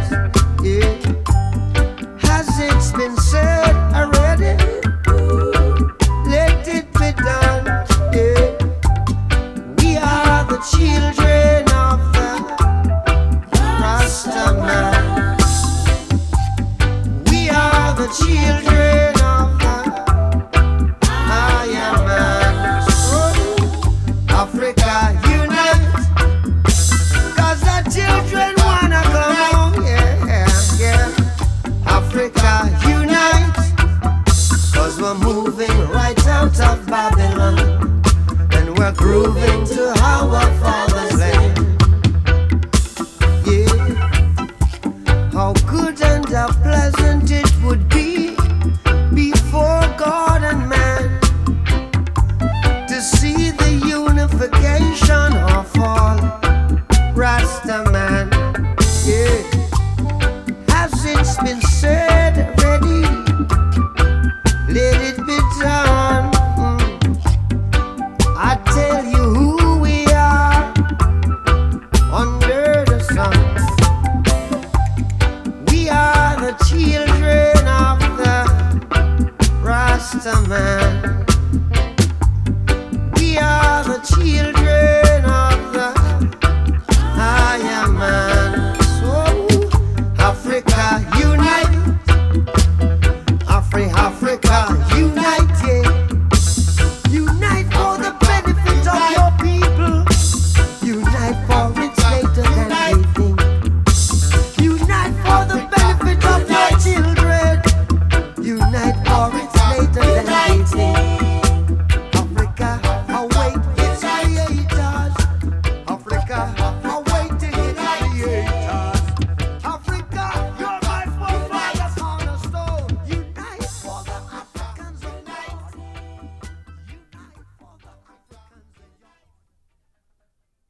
Yeah. Has it been said already? Let it be done. Yeah. We are the children of the Rasta man. We are the children of the Higher man. Africa unite, 'cause the children wanna come home. Yeah, yeah. Africa unite, 'cause we're moving right out of Babylon, and we're grooving to our father's land. Yeah. How good and how pleasant it would be before God and man to see the unification of all Rasta man. Yeah. Has it been said already? Let it be done. I tell you who we are under the sun. We are the children of the Rasta man.